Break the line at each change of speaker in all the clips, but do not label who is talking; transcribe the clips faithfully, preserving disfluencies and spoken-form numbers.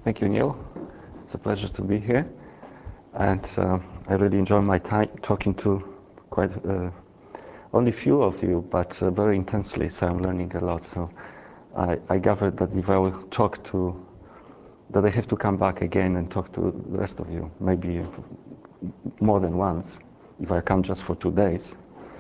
Thank you, Neil. It's a pleasure to be here. And uh, I really enjoy my time talking to quite uh, only few of you, but uh, very intensely, so I'm learning a lot. So I, I gathered that if I will talk to, that I have to come back again and talk to the rest of you, maybe more than once, if I come just for two days.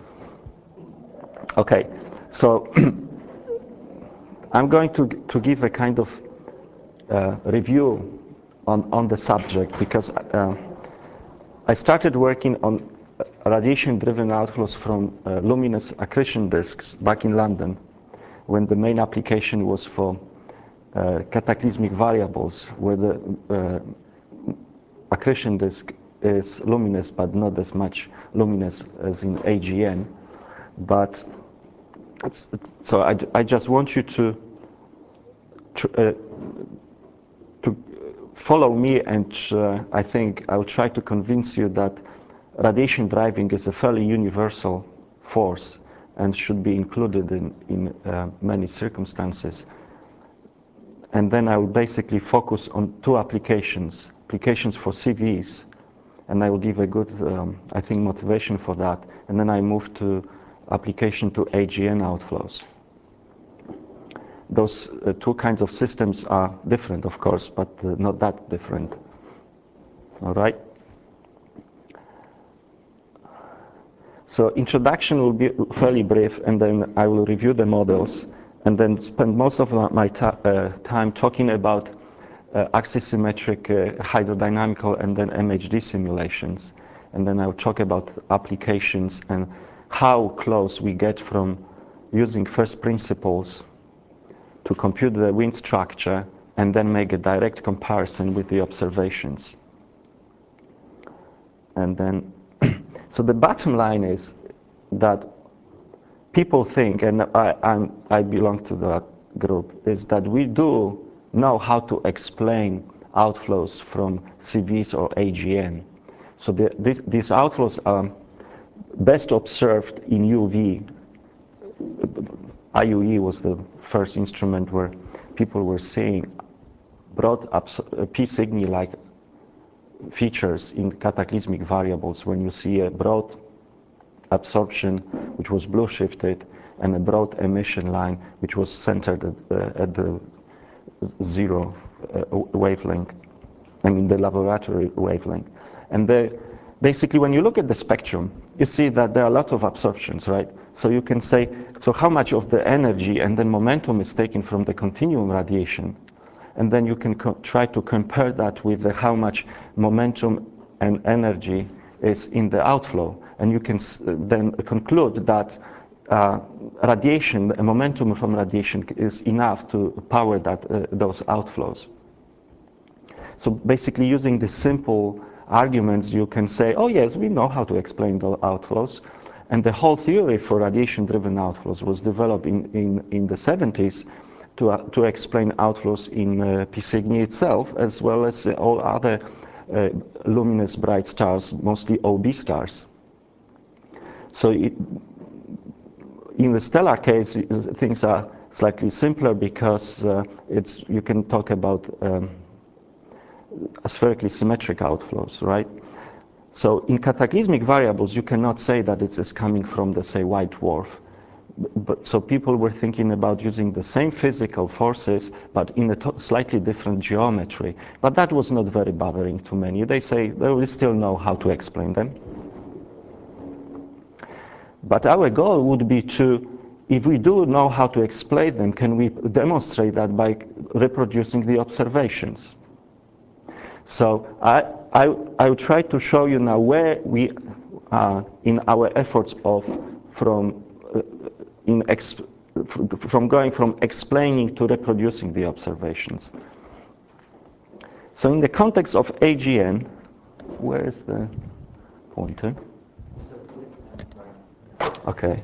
Okay, so I'm going to, to give a kind of uh, review on, on the subject, because uh, I started working on radiation-driven outflows from uh, luminous accretion disks back in London, when the main application was for uh, cataclysmic variables, where the uh, accretion disk is luminous, but not as much luminous as in A G N. But it's, so I, I just want you to tr uh, to follow me, and uh, I think I'll try to convince you that radiation driving is a fairly universal force and should be included in, in uh, many circumstances. And then I will basically focus on two applications, applications for C Vs, and I will give a good, um, I think, motivation for that. And then I move to application to A G N outflows. Those uh, two kinds of systems are different, of course, but uh, not that different. All right? So introduction will be fairly brief, and then I will review the models, and then spend most of my uh, time talking about uh, axisymmetric uh, hydrodynamical and then M H D simulations. And then I'll talk about applications and how close we get from using first principles to compute the wind structure and then make a direct comparison with the observations. And then, so the bottom line is that people think, and I, I'm, I belong to that group, is that we do know how to explain outflows from C Vs or A G N. So the, this, these outflows are best observed in U V. I U E was the first instrument where people were seeing broad P Cygni-like features in cataclysmic variables, when you see a broad absorption, which was blue shifted, and a broad emission line, which was centered at, uh, at the zero uh, wavelength, I mean the laboratory wavelength. And the, basically, when you look at the spectrum, you see that there are a lot of absorptions, right? So you can say, so how much of the energy and then momentum is taken from the continuum radiation? And then you can try to compare that with the, how much momentum and energy is in the outflow. And you can s then conclude that uh, radiation, a momentum from radiation is enough to power that, uh, those outflows. So basically, using the simple arguments, you can say, oh yes, we know how to explain the outflows. And the whole theory for radiation-driven outflows was developed in, in, in the seventies to, uh, to explain outflows in uh, P Cygni itself, as well as uh, all other uh, luminous bright stars, mostly O B stars. So it, in the stellar case, things are slightly simpler, because uh, it's, you can talk about um, spherically symmetric outflows, right? So in cataclysmic variables, you cannot say that it is coming from the, say, white dwarf. But, so people were thinking about using the same physical forces, but in a slightly different geometry. But that was not very bothering to many. They say, well, we still know how to explain them. But our goal would be to, if we do know how to explain them, can we demonstrate that by reproducing the observations? So I, I, I will try to show you now where we are in our efforts of from, uh, in ex, from going from explaining to reproducing the observations. So in the context of A G N, where is the pointer? Okay.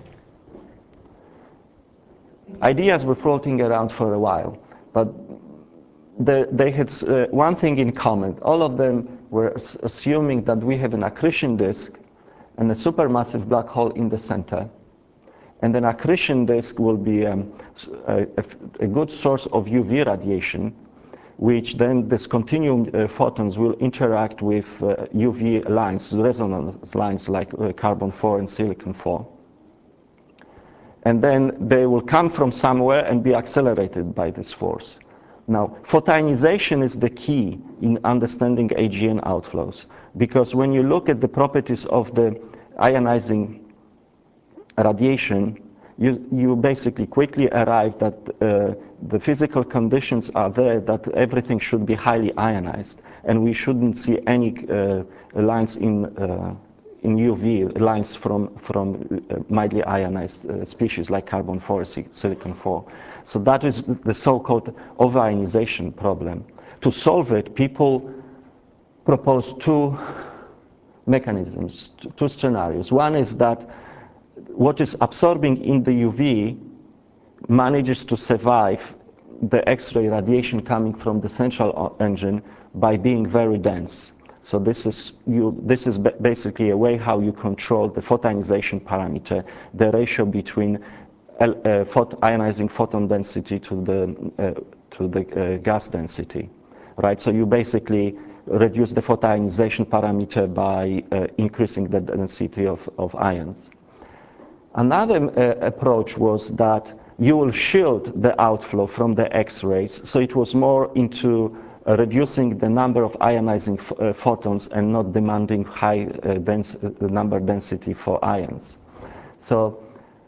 Ideas were floating around for a while, but The, they had uh, one thing in common. All of them were assuming that we have an accretion disk and a supermassive black hole in the center. And an accretion disk will be um, a, a, a good source of U V radiation, which then this continuum uh, photons will interact with uh, U V lines, resonance lines like uh, carbon four and silicon four. And then they will come from somewhere and be accelerated by this force. Now, photoionization is the key in understanding A G N outflows, because when you look at the properties of the ionizing radiation, you, you basically quickly arrive that uh, the physical conditions are there that everything should be highly ionized, and we shouldn't see any uh, lines in uh, in U V lines from, from uh, mildly ionized uh, species like carbon four, silicon four. So that is the so-called over-ionization problem. To solve it, people propose two mechanisms, two scenarios. One is that what is absorbing in the U V manages to survive the X-ray radiation coming from the central engine by being very dense. So this is, you, this is basically a way how you control the photoionization parameter, the ratio between uh, phot ionizing photon density to the, uh, to the uh, gas density, right? So you basically reduce the photoionization parameter by uh, increasing the density of, of ions. Another uh, approach was that you will shield the outflow from the X-rays, so it was more into uh, reducing the number of ionizing uh, photons and not demanding high uh, dense, uh, number density for ions. So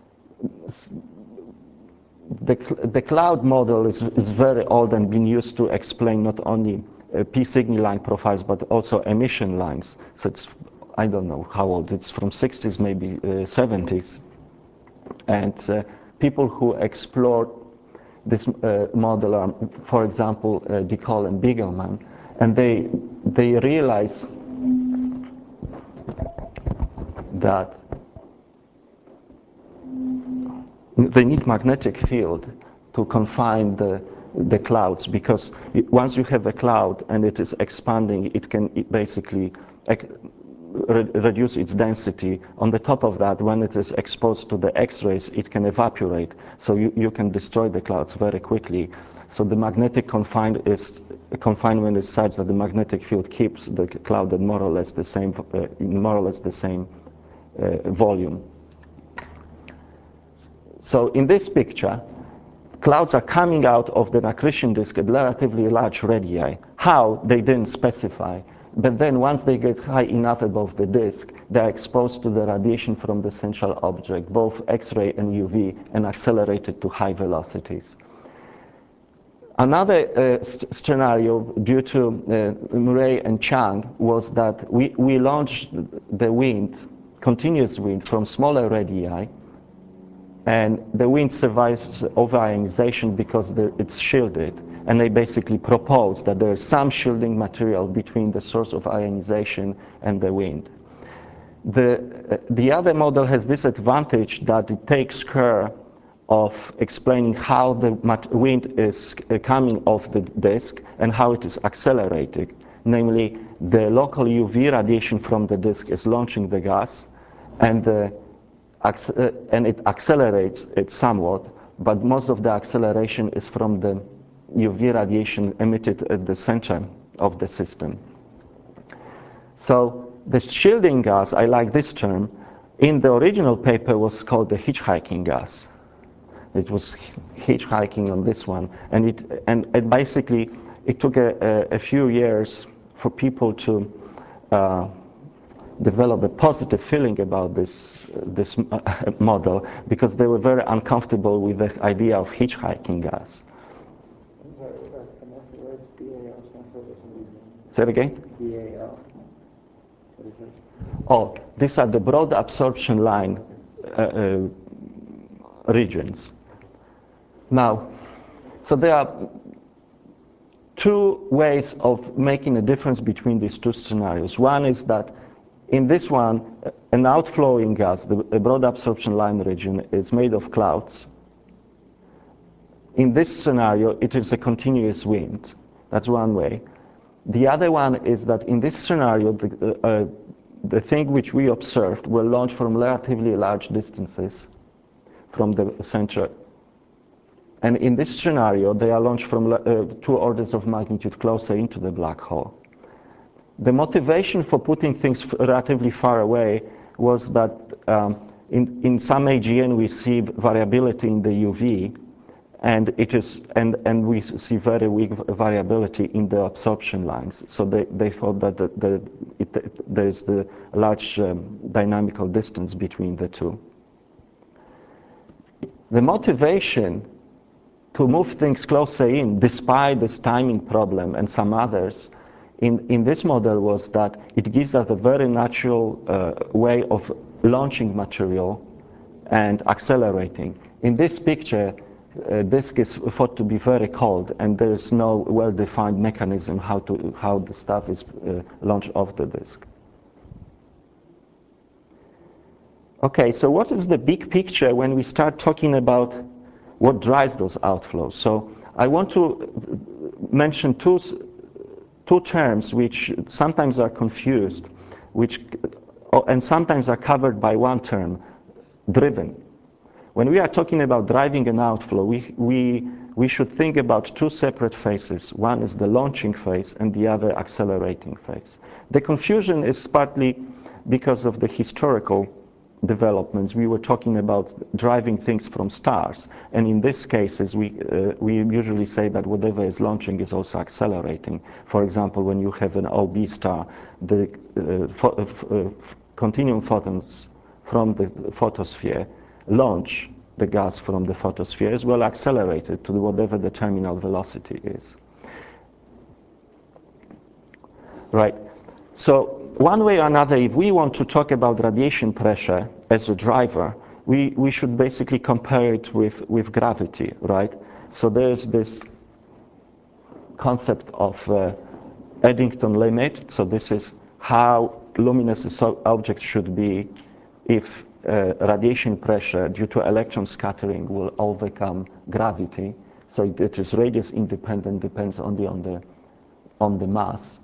the, the cloud model is, is very old and been used to explain not only uh, P-signal line profiles, but also emission lines. So it's, I don't know how old, it's from sixties, maybe uh, seventies. And uh, people who explored this uh, model are, for example, uh, De Col and Bigelman, and they, they realize that they need magnetic field to confine the, the clouds, because once you have a cloud and it is expanding, it can basically re reduce its density. On the top of that, when it is exposed to the X-rays, it can evaporate. So you, you can destroy the clouds very quickly. So the magnetic confine is, confinement is such that the magnetic field keeps the cloud at more or less the same, uh, in more or less the same uh, volume. So in this picture, clouds are coming out of the accretion disk at relatively large radii. How? They didn't specify. But then once they get high enough above the disk, they're exposed to the radiation from the central object, both X-ray and U V, and accelerated to high velocities. Another uh, scenario due to uh, Murray and Chang was that we, we launched the wind, continuous wind, from smaller radii, and the wind survives over-ionization because the, it's shielded. And they basically propose that there is some shielding material between the source of ionization and the wind. The, uh, the other model has this advantage that it takes care of explaining how the wind is uh, coming off the disk and how it is accelerating. Namely, the local U V radiation from the disk is launching the gas, and the Uh, and it accelerates it somewhat, but most of the acceleration is from the U V radiation emitted at the center of the system. So the shielding gas, I like this term, in the original paper was called the hitchhiking gas. It was hitchhiking on this one, and it and, and basically it took a, a, a few years for people to uh, develop a positive feeling about this, uh, this uh, model, because they were very uncomfortable with the idea of hitchhiking gas. Say it again? B A L. What is it? Oh, these are the broad absorption line uh, uh, regions. Now, so there are two ways of making a difference between these two scenarios. One is that in this one, an outflowing gas, the broad absorption line region, is made of clouds. In this scenario, it is a continuous wind. That's one way. The other one is that in this scenario, the, uh, the thing which we observed will launch from relatively large distances from the center And in this scenario, they are launched from uh, two orders of magnitude closer into the black hole. The motivation for putting things relatively far away was that um, in, in some A G N we see variability in the U V, and it is and and we see very weak variability in the absorption lines. So they, they thought that the, the, it, there is the large um, dynamical distance between the two. The motivation to move things closer in, despite this timing problem and some others, in, in this model was that it gives us a very natural uh, way of launching material and accelerating. In this picture, uh, disk is thought to be very cold, and there is no well-defined mechanism how to how the stuff is uh, launched off the disk. Okay, so what is the big picture when we start talking about what drives those outflows? So I want to mention two, two terms which sometimes are confused, which, and sometimes are covered by one term, driven. When we are talking about driving an outflow, we, we, we should think about two separate phases. One is the launching phase and the other accelerating phase. The confusion is partly because of the historical developments. We were talking about driving things from stars, and in these cases we uh, we usually say that whatever is launching is also accelerating. For example, when you have an O B star, the uh, pho uh, continuum photons from the photosphere launch the gas from the photosphere as well accelerated to whatever the terminal velocity is. Right. So one way or another, if we want to talk about radiation pressure as a driver, we, we should basically compare it with, with gravity, right? So there's this concept of uh, Eddington limit. So this is how luminous an object should be if uh, radiation pressure due to electron scattering will overcome gravity. So it, it is radius independent, depends only on the, on the mass.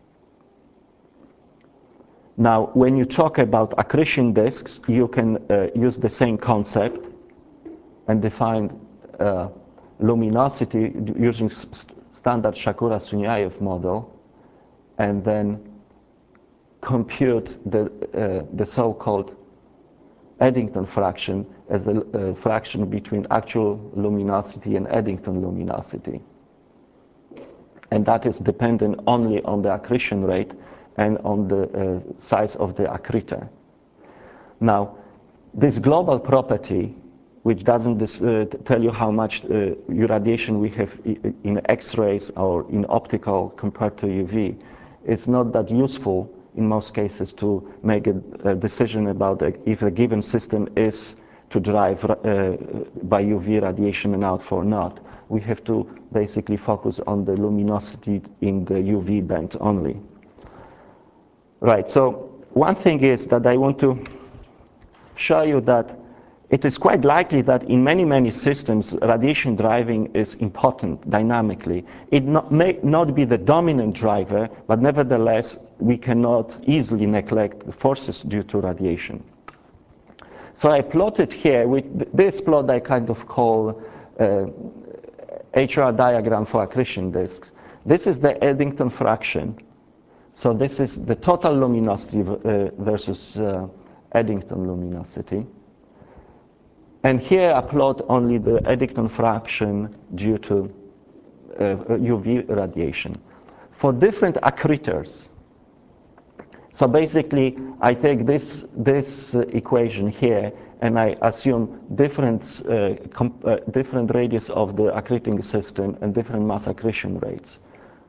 Now, when you talk about accretion disks, you can uh, use the same concept and define uh, luminosity using st standard Shakura-Sunyaev model, and then compute the, uh, the so-called Eddington fraction as a uh, fraction between actual luminosity and Eddington luminosity. And that is dependent only on the accretion rate and on the uh, size of the accretor. Now, this global property, which doesn't dis, uh, tell you how much uh, irradiation we have in X-rays or in optical compared to U V, it's not that useful in most cases to make a, a decision about if a given system is to drive uh, by U V radiation and outflow or not. We have to basically focus on the luminosity in the U V band only. Right, so one thing is that I want to show you that it is quite likely that in many, many systems, radiation driving is important dynamically. It not, may not be the dominant driver, but nevertheless, we cannot easily neglect the forces due to radiation. So I plotted here, with this plot I kind of call uh, H R diagram for accretion disks. This is the Eddington fraction. So this is the total luminosity uh, versus uh, Eddington luminosity. And here I plot only the Eddington fraction due to uh, U V radiation. For different accretors, so basically I take this, this uh, equation here and I assume different, uh, uh, different radius of the accreting system and different mass accretion rates.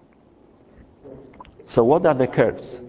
So what are the curves?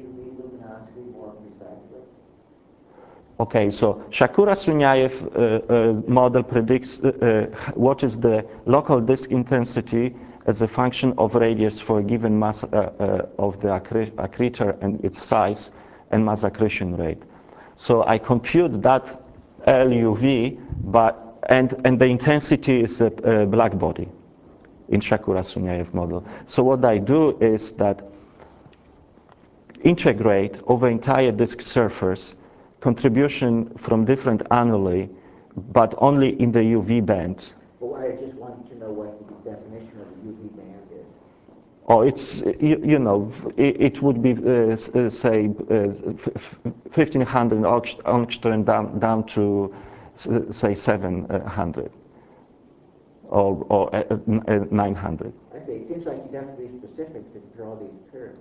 Okay, so Shakura-Sunyaev uh, uh, model predicts uh, uh, what is the local disk intensity as a function of radius for a given mass uh, uh, of the accretor and its size and mass accretion rate. So I compute that L U V, but, and, and the intensity is a, a black body in Shakura-Sunyaev model. So what I do is that integrate over entire disk surface contribution from different annuli, but only in the U V band.
Well, I I just wanted to know what the definition of the U V band is.
Oh, it's, you, you know, it, it would be, uh, uh, say, uh, fifteen hundred angstrom down, down to, uh, say, seven hundred or, or uh, uh, nine hundred.
I see. It seems like you'd have to be specific to draw these curves.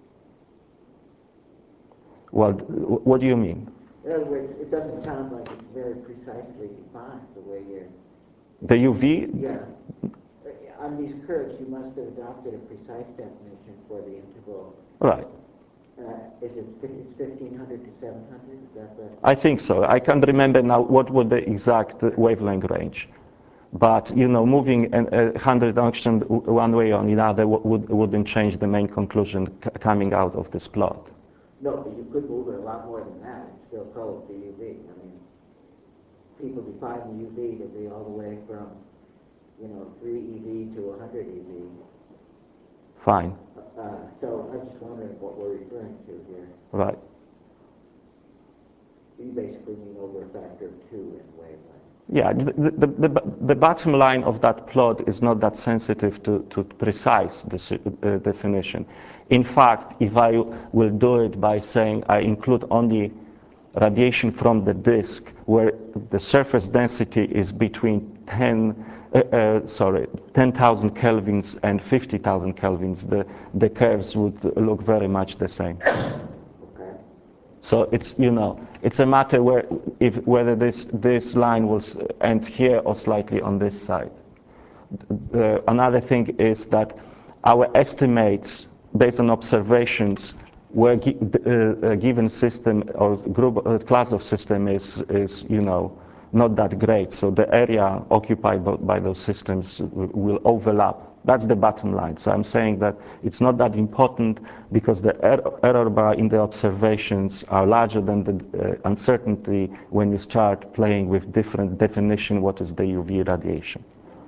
Well, what do you mean?
In other words, it doesn't sound like it's very precisely defined the way you're...
The U V?
Yeah. On these curves, you must have adopted a precise definition for the interval.
Right.
Uh, is it it's fifteen hundred to seven hundred? Is that the...
I think so. I can't remember now what was the exact wavelength range. But, you know, moving a one hundred angstrom one way or another would, wouldn't change the main conclusion coming out of this plot.
No, but you could move it a lot more than that and still call it the U V. I mean, people define the U V to be all the way from, you know, three E V to one hundred E V.
Fine.
Uh, so I'm just wondering what we're referring to here.
Right.
You basically mean over a factor of two in wavelength.
Yeah, the, the, the, the bottom line of that plot is not that sensitive to, to precise this, uh, definition. In fact, if I will do it by saying I include only radiation from the disk where the surface density is between ten, uh, uh, sorry, ten thousand kelvins and fifty thousand kelvins, the, the curves would look very much the same.
Okay.
So it's, you know, it's a matter where if whether this this line will end here or slightly on this side. Uh, another thing is that our estimates based on observations where gi uh, a given system or group uh, class of system is is you know not that great. So the area occupied by, by those systems will overlap. That's the bottom line. So I'm saying that it's not that important because the er error bar in the observations are larger than the uh, uncertainty when you start playing with different definition what is the U V radiation.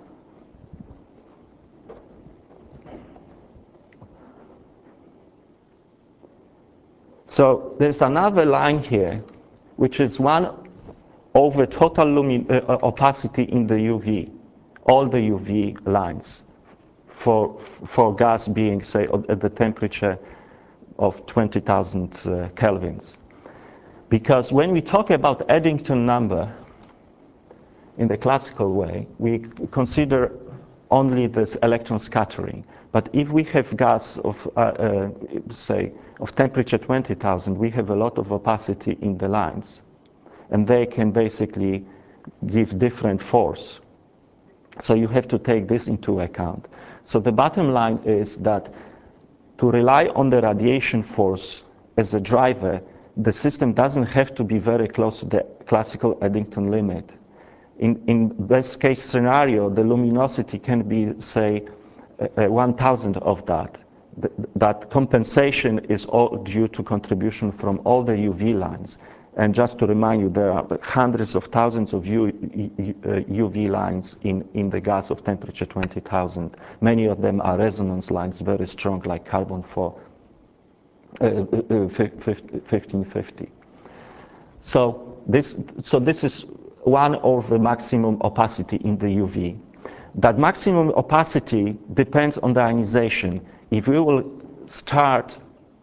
So there's another line here, which is one over total lumin uh, opacity in the U V, all the U V lines. For, for gas being, say, at the temperature of twenty thousand uh, kelvins. Because when we talk about Eddington number in the classical way, we consider only this electron scattering. But if we have gas of, uh, uh, say, of temperature twenty thousand, we have a lot of opacity in the lines. And they can basically give different force. So you have to take this into account. So the bottom line is that to rely on the radiation force as a driver, the system doesn't have to be very close to the classical Eddington limit. In, in best case scenario, the luminosity can be, say, uh, one thousandth of that. Th that compensation is all due to contribution from all the U V lines. And just to remind you, there are hundreds of thousands of U, uh, U V lines in, in the gas of temperature twenty thousand. Many of them are resonance lines, very strong, like carbon four, uh, uh, fifteen fifty. So this, so this is one of the maximum opacity in the U V. That maximum opacity depends on the ionization. If we will start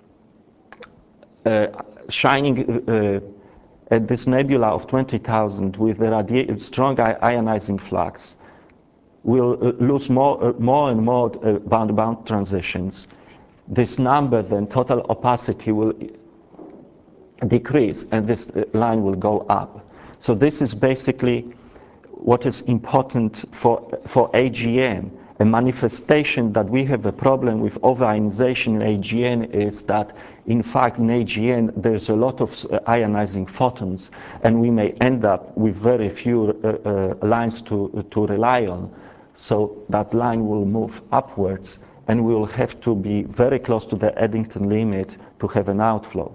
uh, shining uh, at this nebula of twenty thousand with a strong ionizing flux, we'll uh, lose more, uh, more and more uh, bound-bound transitions. This number, then, total opacity, will decrease, and this uh, line will go up. So this is basically what is important for, for A G N. A manifestation that we have a problem with over-ionization in A G N is that, in fact, in A G N, there's a lot of uh, ionizing photons, and we may end up with very few uh, uh, lines to, to rely on. So that line will move upwards, and we will have to be very close to the Eddington limit to have an outflow.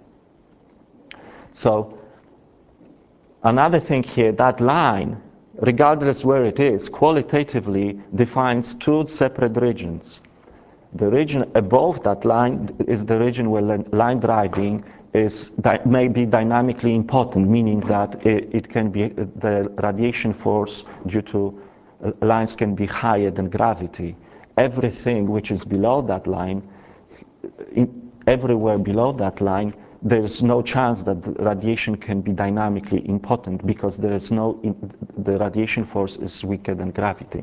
So another thing here, that line, regardless where it is, qualitatively defines two separate regions. The region above that line is the region where line driving is may be dynamically important, meaning that it, it can be the radiation force due to uh, lines can be higher than gravity. Everything which is below that line, in, everywhere below that line, there's no chance that the radiation can be dynamically impotent because there is no, in, the radiation force is weaker than gravity.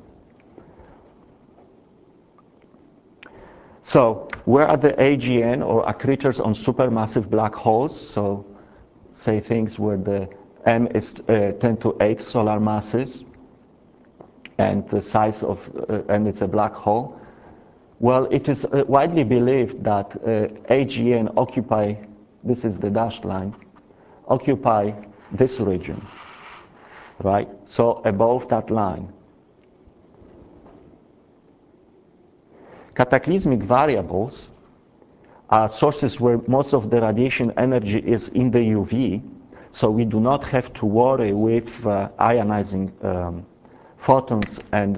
So where are the A G N or accretors on supermassive black holes? So say things where the M is uh, ten to eight solar masses and the size of, uh, and it's a black hole. Well, it is uh, widely believed that uh, A G N occupy, this is the dashed line, occupy this region, right? So above that line. Cataclysmic variables are sources where most of the radiation energy is in the U V, so we do not have to worry with uh, ionizing um, photons and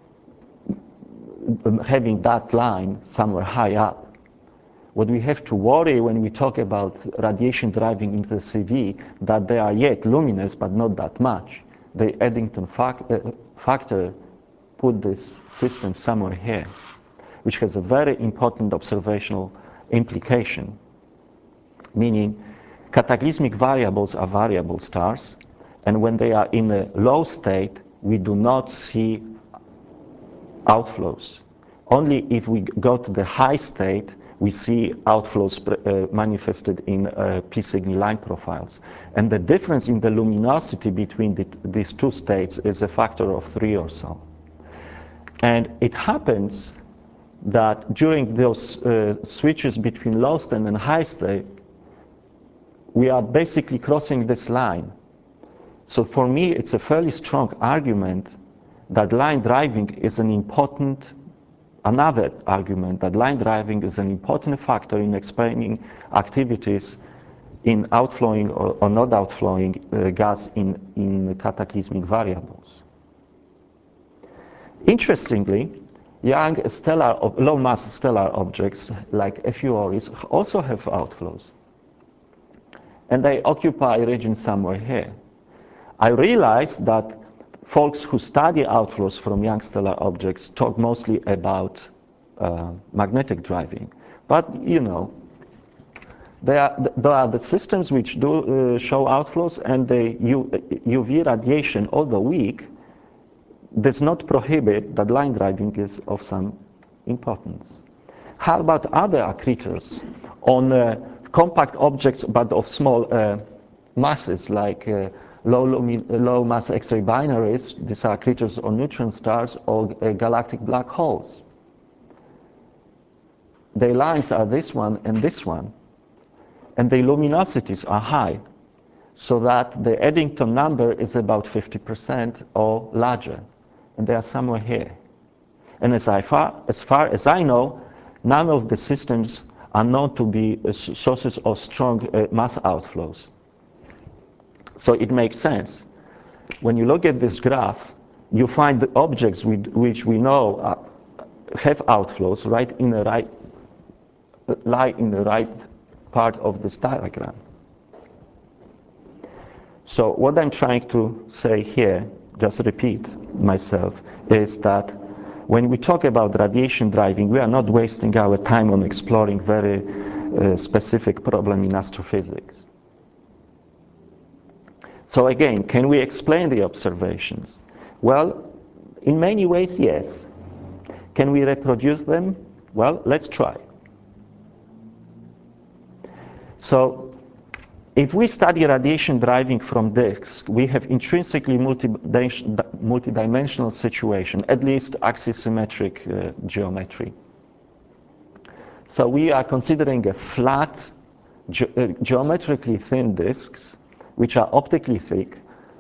having that line somewhere high up. What we have to worry when we talk about radiation driving into the C V, that they are yet luminous, but not that much. The Eddington fac uh, factor put this system somewhere here, which has a very important observational implication, meaning cataclysmic variables are variable stars, and when they are in a low state, we do not see outflows. Only if we go to the high state, we see outflows uh, manifested in uh, P-Cygni line profiles. And the difference in the luminosity between the, these two states is a factor of three or so. And it happens that during those uh, switches between low state and high state, we are basically crossing this line. So for me, it's a fairly strong argument that line driving is an important, another argument that line driving is an important factor in explaining activities in outflowing or, or not outflowing uh, gas in, in cataclysmic variables. Interestingly, young stellar, low-mass stellar objects like F U Oris also have outflows, and they occupy a region somewhere here. I realized that folks who study outflows from young stellar objects talk mostly about uh, magnetic driving, but you know, there are, there are the systems which do uh, show outflows, and the U V radiation, although weak, does not prohibit that line driving is of some importance. How about other accretors on uh, compact objects but of small uh, masses, like uh, low, low mass X-ray binaries? These are accretors on neutron stars or uh, galactic black holes. Their lines are this one and this one, and their luminosities are high, so that the Eddington number is about fifty percent or larger. And they are somewhere here. And as, I far, as far as I know, none of the systems are known to be uh, sources of strong uh, mass outflows. So it makes sense. When you look at this graph, you find the objects we, which we know uh, have outflows right in the right, uh, lie in the right part of this diagram. So what I'm trying to say here, just repeat myself, is that when we talk about radiation driving, we are not wasting our time on exploring very uh, specific problem in astrophysics. So again, can we explain the observations? Well, in many ways, yes. Can we reproduce them? Well, let's try. So if we study radiation driving from disks, we have intrinsically multidimensional situation, at least axisymmetric uh, geometry. So we are considering a flat, ge uh, geometrically thin disks, which are optically thick.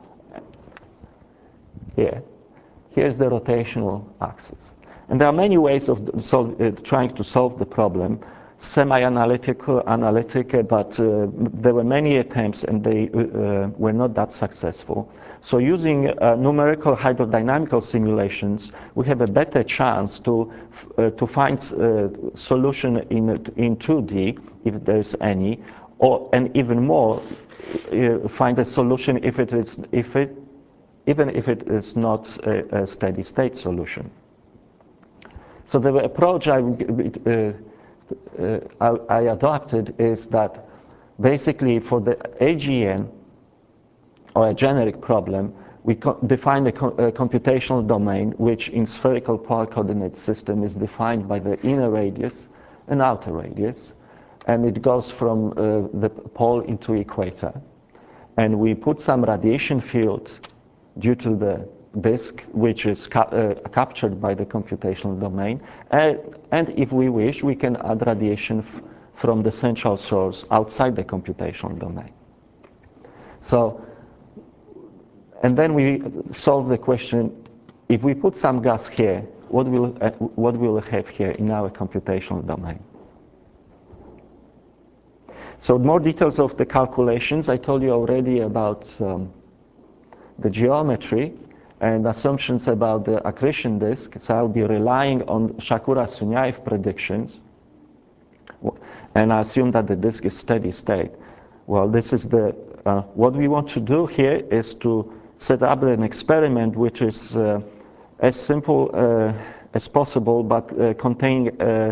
Here, here's the rotational axis. And there are many ways of solve, uh, trying to solve the problem. Semi-analytical, analytic, but uh, there were many attempts and they uh, were not that successful. So using uh, numerical hydrodynamical simulations, we have a better chance to, uh, to find a solution in, in two D, if there's any, or, and even more, uh, find a solution if it is, if it, even if it is not a, a steady state solution. So the approach I, uh, uh, I, I adopted is that basically for the A G N, or a generic problem, we define a, co a computational domain which in spherical polar coordinate system is defined by the inner radius and outer radius, and it goes from uh, the pole into equator. And we put some radiation field due to the disk, which is ca uh, captured by the computational domain, and, and if we wish, we can add radiation f from the central source outside the computational domain. So, and then we solve the question, if we put some gas here, what will, uh, what will we have here in our computational domain? So more details of the calculations. I told you already about um, the geometry and assumptions about the accretion disk. So I'll be relying on Shakura-Sunyaev predictions. And I assume that the disk is steady state. Well, this is the, uh, what we want to do here is to set up an experiment which is uh, as simple uh, as possible, but uh, containing uh,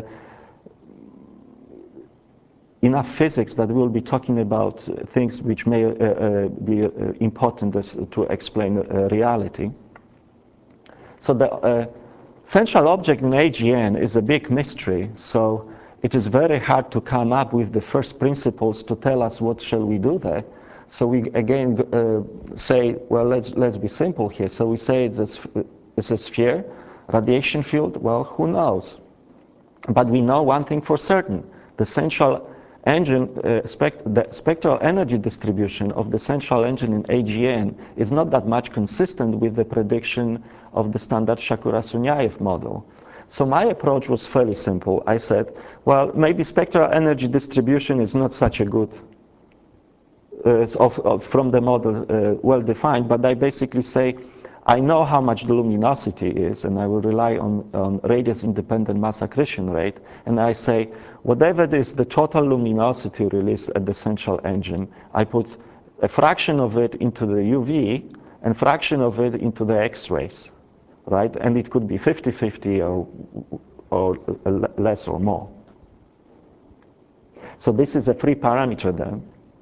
enough physics that we'll be talking about things which may uh, uh, be uh, important as, to explain uh, reality. So the uh, central object in A G N is a big mystery, so it is very hard to come up with the first principles to tell us what shall we do there. So we again uh, say, well, let's let's be simple here. So we say it's a, it's a sphere, radiation field. Well, who knows? But we know one thing for certain: the central engine, uh, spect the spectral energy distribution of the central engine in A G N is not that much consistent with the prediction of the standard Shakura-Sunyaev model. So my approach was fairly simple. I said, well, maybe spectral energy distribution is not such a good uh, of, of, from the model uh, well defined, but I basically say, I know how much the luminosity is, and I will rely on, on radius-independent mass accretion rate, and I say, whatever it is the total luminosity released at the central engine, I put a fraction of it into the U V and fraction of it into the X-rays, right? And it could be fifty fifty or, or less or more. So this is a free parameter then.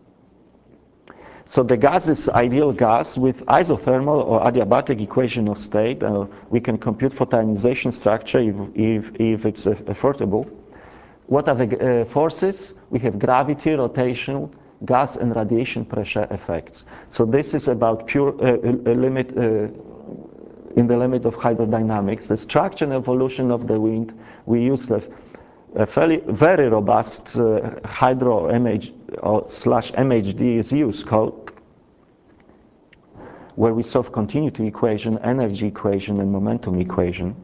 So the gas is ideal gas with isothermal or adiabatic equation of state. Uh, we can compute photoionization structure if, if, if it's uh, affordable. What are the uh, forces? We have gravity, rotation, gas, and radiation pressure effects. So this is about pure uh, a limit, uh, in the limit of hydrodynamics. The structure and evolution of the wind, we use the a fairly, very robust uh, hydro M H or slash M H D is used code, where we solve continuity equation, energy equation, and momentum equation.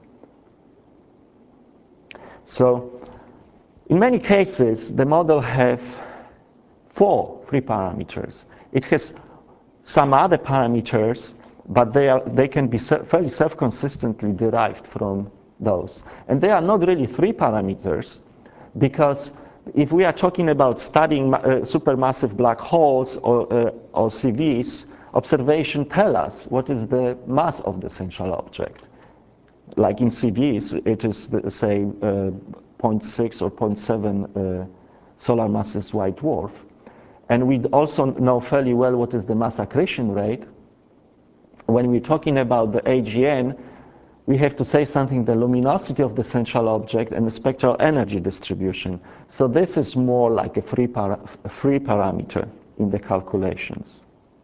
So, in many cases, the model have four free parameters. It has some other parameters, but they are they can be fairly self-consistently derived from those. And they are not really three parameters, because if we are talking about studying uh, supermassive black holes or, uh, or C Vs, observation tell us what is the mass of the central object. Like in C Vs, it is, the, say, uh, zero point six or zero point seven uh, solar masses white dwarf. And we also know fairly well what is the mass accretion rate. When we're talking about the A G N, we have to say something, the luminosity of the central object and the spectral energy distribution. So this is more like a free, para a free parameter in the calculations.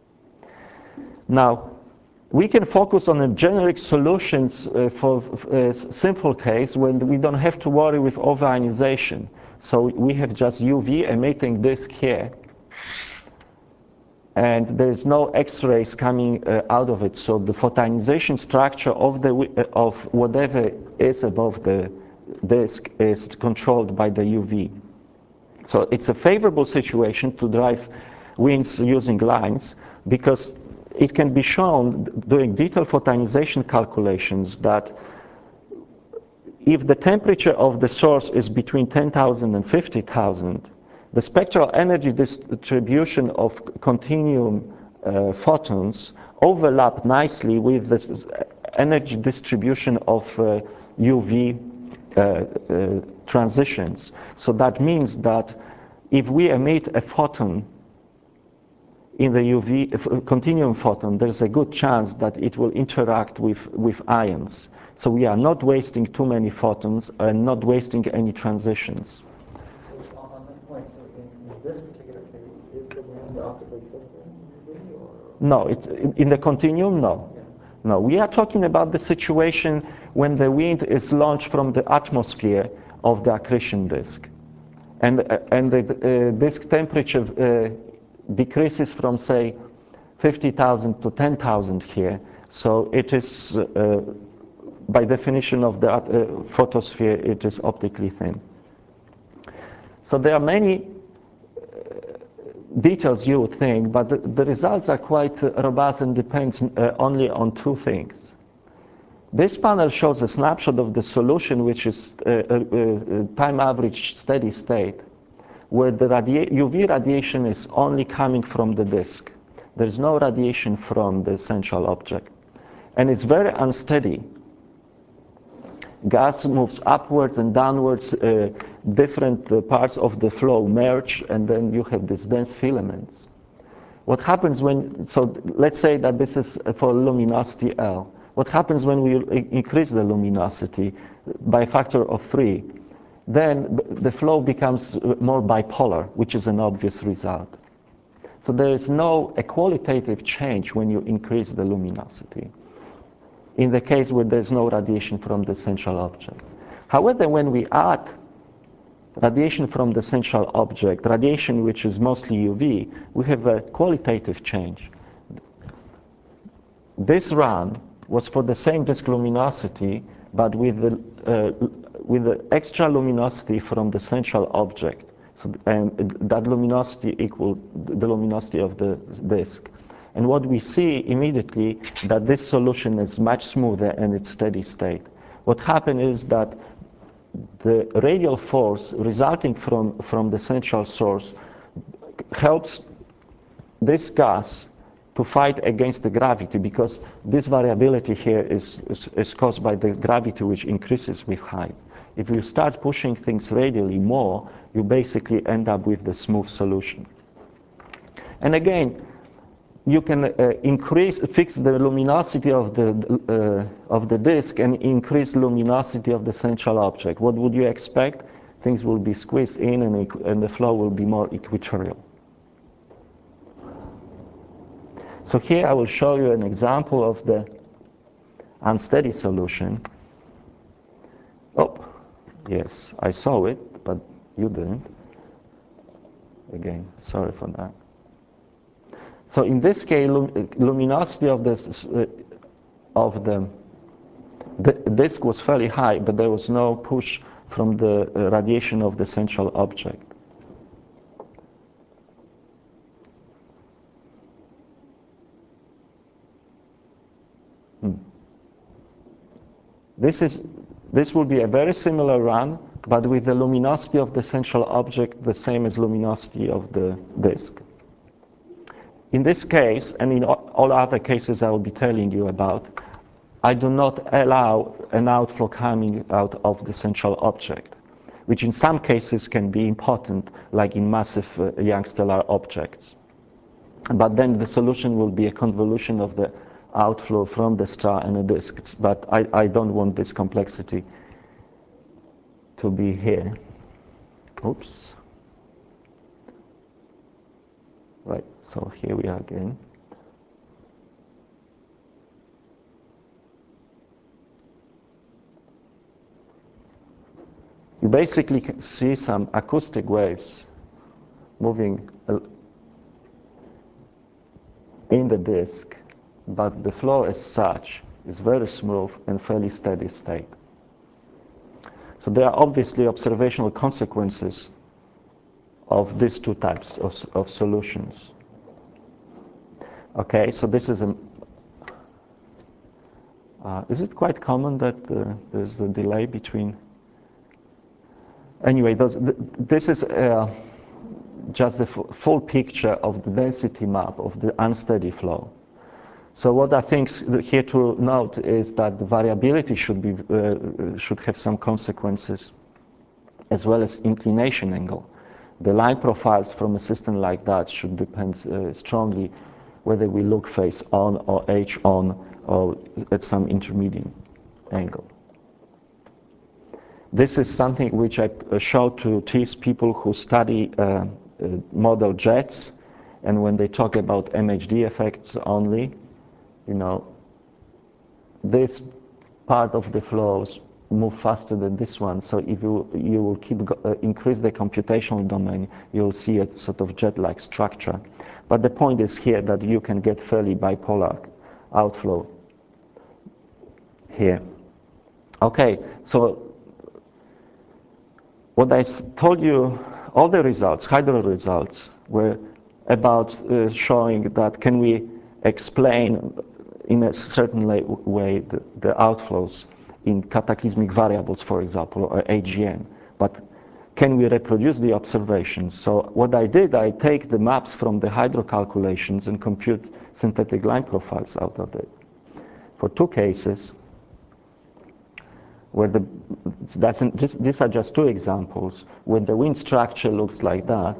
Now, we can focus on the generic solutions uh, for a simple case when we don't have to worry with overionization. So we have just U V emitting disk here, and there's no X-rays coming uh, out of it. So the photoionization structure of the uh, of whatever is above the disk is controlled by the U V. So it's a favorable situation to drive winds using lines, because it can be shown doing detailed photoionization calculations that if the temperature of the source is between ten thousand and fifty thousand, the spectral energy distribution of continuum uh, photons overlap nicely with the energy distribution of uh, U V uh, uh, transitions. So that means that if we emit a photon in the U V, a continuum photon, there's a good chance that it will interact with, with ions. So we are not wasting too many photons and not wasting any transitions.
So on that point, so in, in this particular case, is the wind optically filtered in U V or?
No, it, in, in the continuum, no.
Yeah.
No, we are talking about the situation when the wind is launched from the atmosphere of the accretion disk. And, uh, and the uh, disk temperature uh, decreases from, say, fifty thousand to ten thousand here. So it is, uh, by definition of the uh, photosphere, it is optically thin. So there are many details you would think, but the, the results are quite uh, robust and depends uh, only on two things. This panel shows a snapshot of the solution, which is uh, uh, uh, time average steady state, where the radia U V radiation is only coming from the disk. There's no radiation from the central object. And it's very unsteady. Gas moves upwards and downwards, uh, different uh, parts of the flow merge, and then you have these dense filaments. What happens when, so let's say that this is for luminosity L. What happens when we increase the luminosity by a factor of three? Then the flow becomes more bipolar, which is an obvious result. So there is no a qualitative change when you increase the luminosity, in the case where there's no radiation from the central object. However, when we add radiation from the central object, radiation which is mostly U V, we have a qualitative change. This run was for the same disk luminosity, but with the, uh, with the extra luminosity from the central object. So, and that luminosity equal the luminosity of the disk. And what we see immediately, that this solution is much smoother and it's steady state. What happened is that the radial force resulting from, from the central source helps this gas to fight against the gravity, because this variability here is, is, is caused by the gravity which increases with height. If you start pushing things radially more, you basically end up with the smooth solution. And again, you can uh, increase, fix the luminosity of the, uh, of the disk and increase luminosity of the central object. What would you expect? Things will be squeezed in and, and the flow will be more equatorial. So here I will show you an example of the unsteady solution. Oh, yes, I saw it, but you didn't. Again, sorry for that. So in this case, lum luminosity of this uh, of the, the disk was fairly high, but there was no push from the uh, radiation of the central object. Hmm. This is this will be a very similar run, but with the luminosity of the central object the same as luminosity of the disk. In this case, and in all other cases I will be telling you about, I do not allow an outflow coming out of the central object, which in some cases can be important, like in massive uh, young stellar objects. But then the solution will be a convolution of the outflow from the star and the disk. But I, I don't want this complexity to be here. Oops. Right, so here we are again. You basically can see some acoustic waves moving in the disk, but the flow as such is very smooth and fairly steady state. So there are obviously observational consequences of these two types of, of solutions. Okay, so this is a, uh, is it quite common that uh, there's a delay between, anyway, those, th this is uh, just the f full picture of the density map of the unsteady flow. So what I think here to note is that the variability should be uh, should have some consequences, as well as inclination angle. The line profiles from a system like that should depend uh, strongly whether we look face on or edge on or at some intermediate angle. This is something which I show to tease people who study uh, uh, model jets, and when they talk about M H D effects only, you know, this part of the flows move faster than this one. So if you you will keep uh, increase the computational domain, you'll see a sort of jet-like structure. But the point is here that you can get fairly bipolar outflow here. Okay, so what I told you, all the results, hydro results, were about uh, showing that can we explain in a certain way the, the outflows in cataclysmic variables, for example, or A G N. But can we reproduce the observations? So what I did, I take the maps from the hydro calculations and compute synthetic line profiles out of it. For two cases, where the, that's an, just, these are just two examples, when the wind structure looks like that,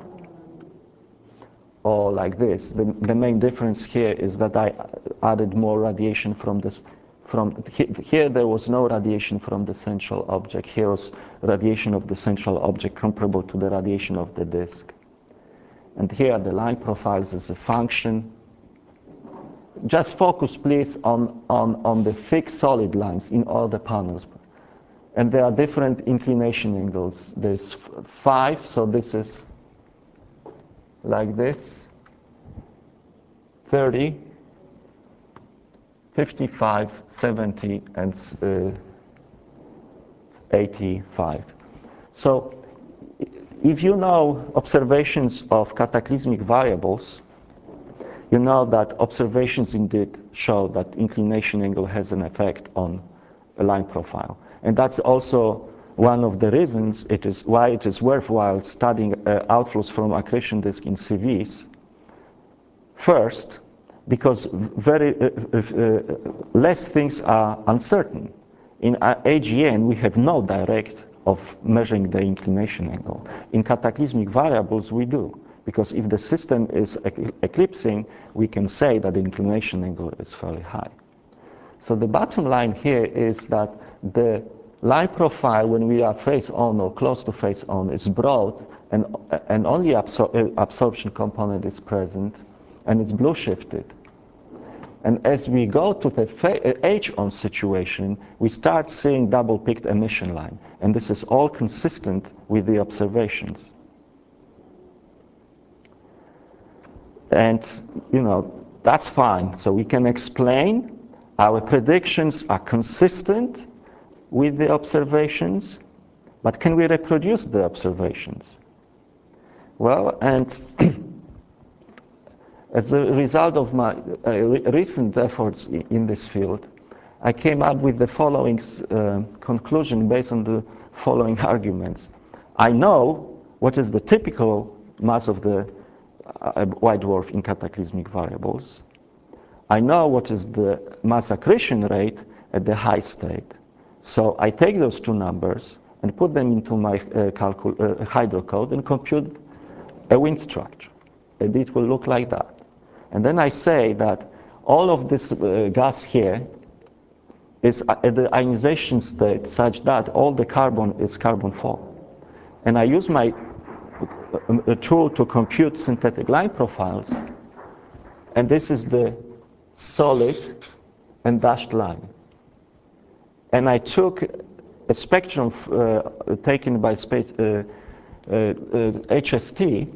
or like this. The, the main difference here is that I added more radiation from this. From here, there was no radiation from the central object. Here was radiation of the central object comparable to the radiation of the disk. And here are the line profiles as a function. Just focus, please, on, on, on the thick solid lines in all the panels. And there are different inclination angles. There's five, so this is like this, thirty, fifty-five, seventy, and uh, eighty-five. So if you know observations of cataclysmic variables, you know that observations indeed show that inclination angle has an effect on a line profile. And that's also one of the reasons it is why it is worthwhile studying uh, outflows from accretion disk in C Vs. First, because very uh, uh, less things are uncertain. In A G N, we have no direct of measuring the inclination angle. In cataclysmic variables, we do, because if the system is eclipsing, we can say that the inclination angle is fairly high. So the bottom line here is that the line profile, when we are face on or close to face on, is broad, and, and only absor absorption component is present, and it's blue shifted. And as we go to the edge on situation, we start seeing double peaked emission line. And this is all consistent with the observations. And, you know, that's fine. So we can explain our predictions are consistent with the observations, but can we reproduce the observations? Well, and as a result of my uh, re recent efforts in this field, I came up with the following uh, conclusion based on the following arguments. I know what is the typical mass of the uh, white dwarf in cataclysmic variables. I know what is the mass accretion rate at the high state. So I take those two numbers and put them into my uh, uh, hydro code and compute a wind structure. And it will look like that. And then I say that all of this uh, gas here is at the ionization state such that all the carbon is carbon four. And I use my uh, tool to compute synthetic line profiles. And this is the solid and dashed line. And I took a spectrum uh, taken by space, uh, uh, uh, H S T,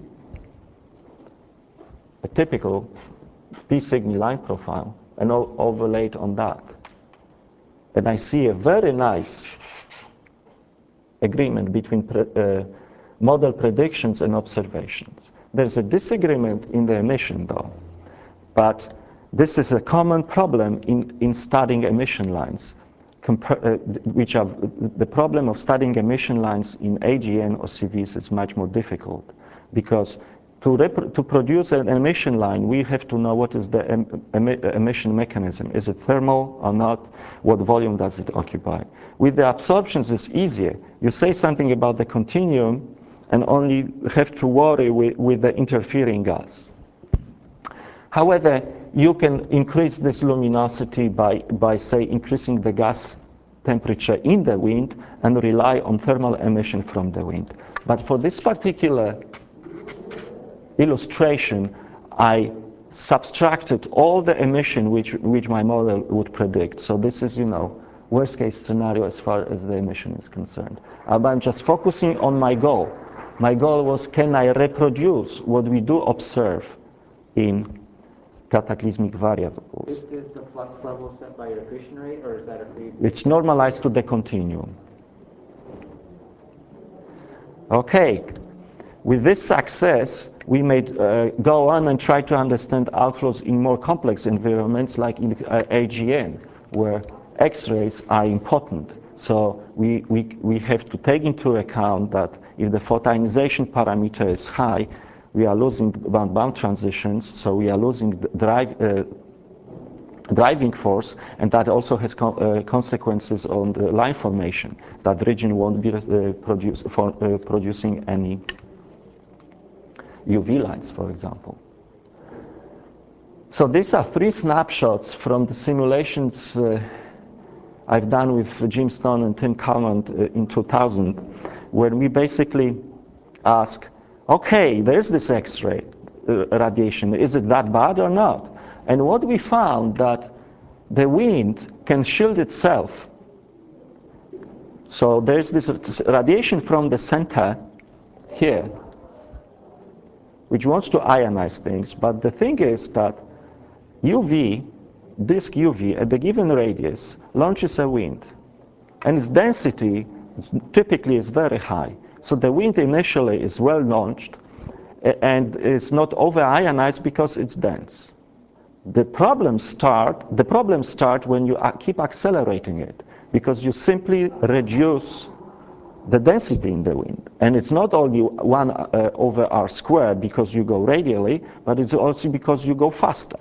a typical P Cygni line profile, and overlaid on that. And I see a very nice agreement between pre uh, model predictions and observations. There's a disagreement in the emission, though. But this is a common problem in, in studying emission lines, uh, which are the problem of studying emission lines in A G N or C Vs is much more difficult, because To, to produce an emission line, we have to know what is the em em emission mechanism. Is it thermal or not? What volume does it occupy? With the absorptions, it's easier. You say something about the continuum and only have to worry with, with the interfering gas. However, you can increase this luminosity by, by, say, increasing the gas temperature in the wind and rely on thermal emission from the wind. But for this particular illustration, I subtracted all the emission which, which my model would predict. So this is, you know, worst case scenario as far as the emission is concerned. Uh, but I'm just focusing on my goal. My goal was, can I reproduce what we do observe in cataclysmic variables?
Is, is the flux level set by your accretion rate, or is that a free?
It's normalized to the continuum. Okay. With this success, we may uh, go on and try to understand outflows in more complex environments like in uh, A G N, where X-rays are important. So we, we, we have to take into account that if the photonization parameter is high, we are losing bound-bound transitions, so we are losing the drive, uh, driving force, and that also has co uh, consequences on the line formation. That region won't be uh, produce, for, uh, producing any U V lights, for example. So these are three snapshots from the simulations uh, I've done with Jim Stone and Tim Command uh, in two thousand, where we basically ask, okay, there's this X-ray uh, radiation, is it that bad or not? And what we found that the wind can shield itself. So there's this radiation from the center here, which wants to ionize things, but the thing is that U V, disk U V at the given radius launches a wind, and its density typically is very high. So the wind initially is well launched and is not over ionized because it's dense. The problems start, the problems start when you keep accelerating it, because you simply reduce the density in the wind. And it's not only one uh, over r squared because you go radially, but it's also because you go faster.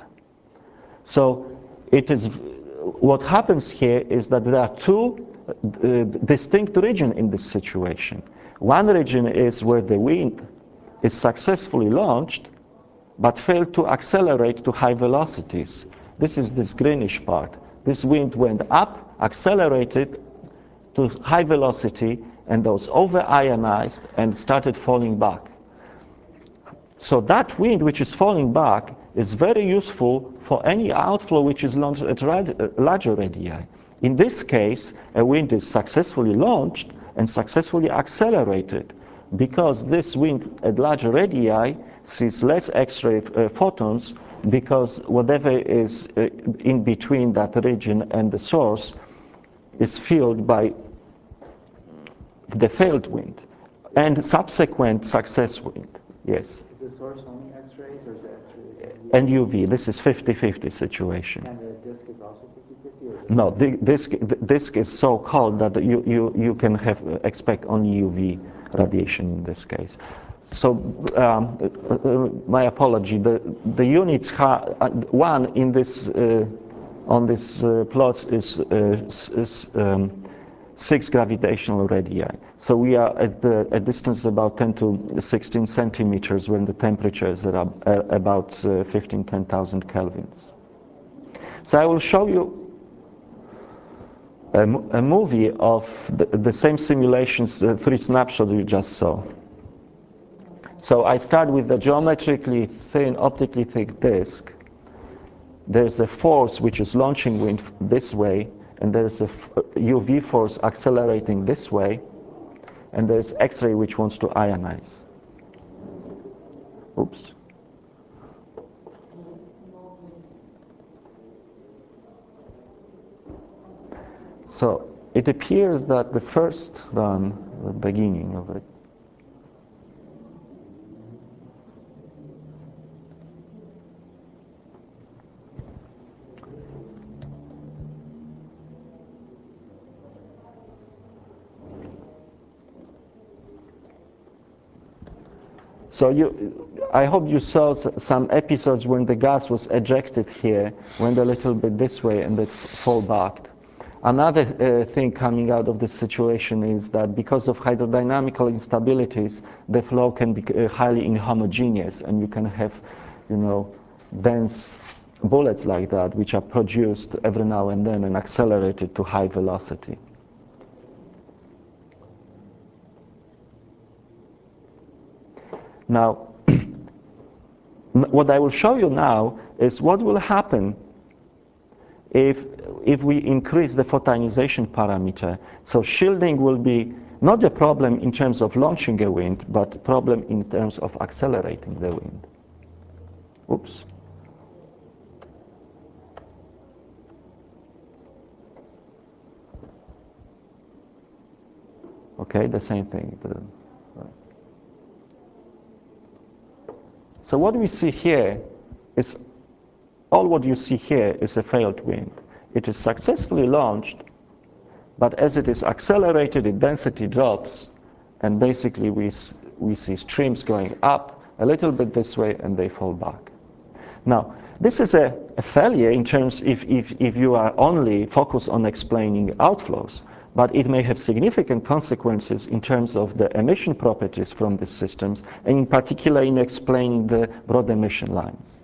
So it is, what happens here is that there are two uh, distinct regions in this situation. One region is where the wind is successfully launched, but failed to accelerate to high velocities. This is this greenish part. This wind went up, accelerated to high velocity, and those over-ionized and started falling back. So that wind which is falling back is very useful for any outflow which is launched at larger radii. In this case, a wind is successfully launched and successfully accelerated, because this wind at larger radii sees less X-ray uh, photons, because whatever is uh, in between that region and the source is filled by the failed wind and subsequent success wind. Yes?
Is the source only X-rays, or is it X-rays?
And U V. This is fifty fifty situation.
And the disk is also fifty fifty?
No, the disk, the disk is so cold that you, you, you can have expect only U V radiation in this case. So um, uh, my apology. The the units ha uh, one in this uh, on this uh, plots is uh, is um, six gravitational radii. So we are at the a distance about ten to sixteen centimeters when the temperature is at, uh, about uh, fifteen ten thousand kelvins. So I will show you a, a movie of the, the same simulations, the three snapshots you just saw. So I start with the geometrically thin, optically thick disk. There's a force which is launching wind this way, and there's a U V force accelerating this way, and there's X-ray which wants to ionize. Oops. So it appears that the first run, the beginning of it, So you, I hope you saw some episodes when the gas was ejected here, went a little bit this way and it fall back. Another uh, thing coming out of this situation is that because of hydrodynamical instabilities, the flow can be uh, highly inhomogeneous, and you can have, you know, dense bullets like that, which are produced every now and then and accelerated to high velocity. Now, what I will show you now is what will happen if, if we increase the photoionization parameter. So shielding will be not a problem in terms of launching a wind, but a problem in terms of accelerating the wind. Oops. Okay, the same thing. So what we see here is, all what you see here is a failed wind. It is successfully launched, but as it is accelerated, its density drops, and basically we, we see streams going up a little bit this way, and they fall back. Now, this is a, a failure in terms if, if, if you are only focused on explaining outflows, but it may have significant consequences in terms of the emission properties from these systems, and in particular in explaining the broad emission lines.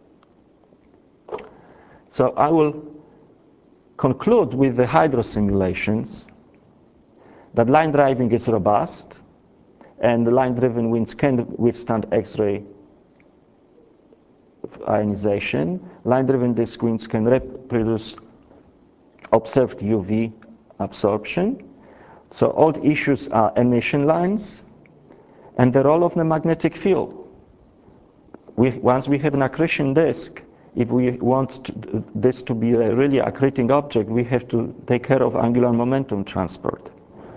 So I will conclude with the hydro simulations that line driving is robust, and the line-driven winds can withstand X-ray ionization. Line-driven disk winds can reproduce observed U V absorption. So all the issues are emission lines and the role of the magnetic field. We, once we have an accretion disk, if we want to, this to be a really accreting object, we have to take care of angular momentum transport.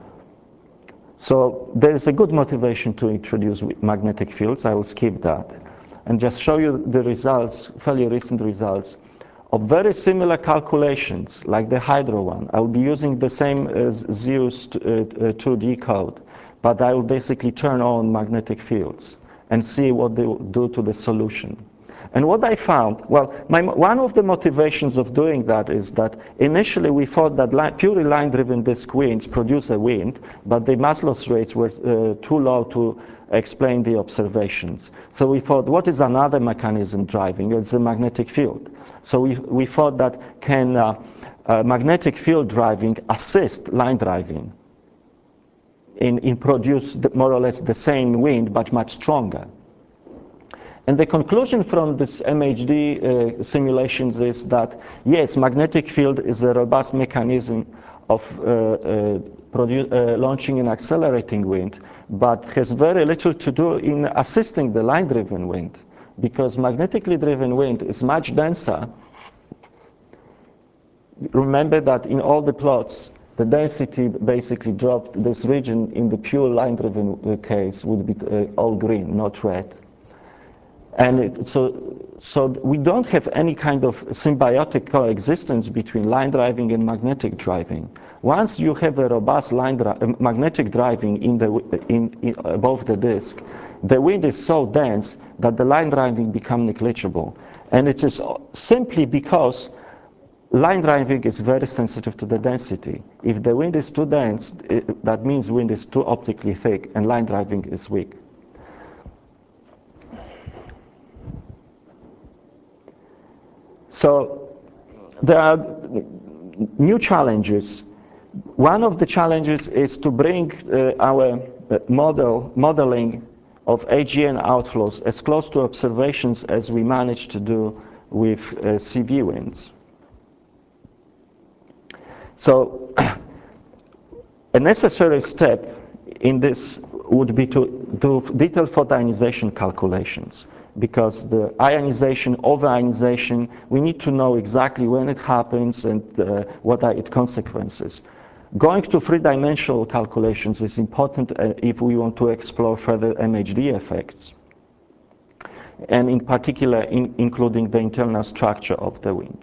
So there is a good motivation to introduce magnetic fields. I will skip that and just show you the results, fairly recent results, of very similar calculations, like the hydro one. I will be using the same as Zeus two D code, but I will basically turn on magnetic fields and see what they will do to the solution. And what I found, well, my, one of the motivations of doing that is that initially we thought that line, purely line-driven disk winds produce a wind, but the mass loss rates were uh, too low to explain the observations. So we thought, what is another mechanism driving? It's the magnetic field. So we, we thought that can uh, uh, magnetic field driving assist line driving in, in produce the, more or less the same wind, but much stronger. And the conclusion from this M H D uh, simulations is that, yes, magnetic field is a robust mechanism of uh, uh, uh, launching and accelerating wind, but has very little to do in assisting the line-driven wind, because magnetically driven wind is much denser. Remember that in all the plots, the density basically dropped. This region in the pure line-driven case would be uh, all green, not red. And it, so, so we don't have any kind of symbiotic coexistence between line driving and magnetic driving. Once you have a robust line dri magnetic driving in the, in, in, above the disk, the wind is so dense that the line driving becomes negligible. And it is simply because line driving is very sensitive to the density. If the wind is too dense, it, that means wind is too optically thick and line driving is weak. So there are new challenges. One of the challenges is to bring uh, our uh, model modeling of A G N outflows as close to observations as we managed to do with uh, C V winds. So a necessary step in this would be to do detailed photoionization calculations, because the ionization, over-ionization, we need to know exactly when it happens and uh, what are its consequences. Going to three-dimensional calculations is important uh, if we want to explore further M H D effects, and in particular in, including the internal structure of the wind.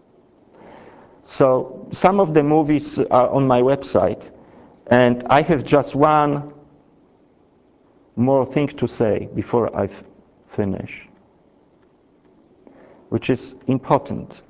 So some of the movies are on my website, and I have just one more things to say before I f- finish, which is important.